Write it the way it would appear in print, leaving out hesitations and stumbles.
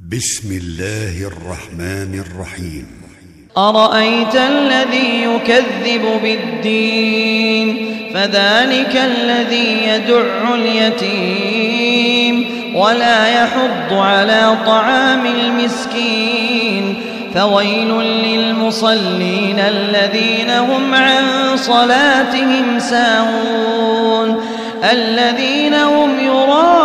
بسم الله الرحمن الرحيم. أرأيت الذي يكذب بالدين فذلك الذي يدع اليتيم ولا يحض على طعام المسكين فويل للمصلين الذين هم عن صلاتهم ساهون الذين هم يراءون